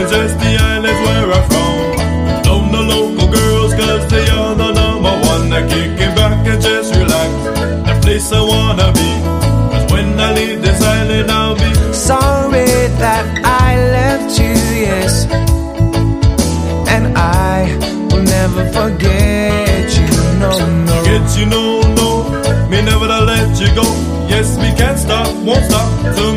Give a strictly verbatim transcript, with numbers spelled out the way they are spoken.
is just the islands where I'm from. Love the local girls cause they are the number one. I kick it back and just relax, the place I wanna be. Cause when I leave this island I'll be sorry that I left you, yes. And I will never forget you, no, no. Forget you, no, no. Me never to let you go. Yes, we can't stop, won't stop till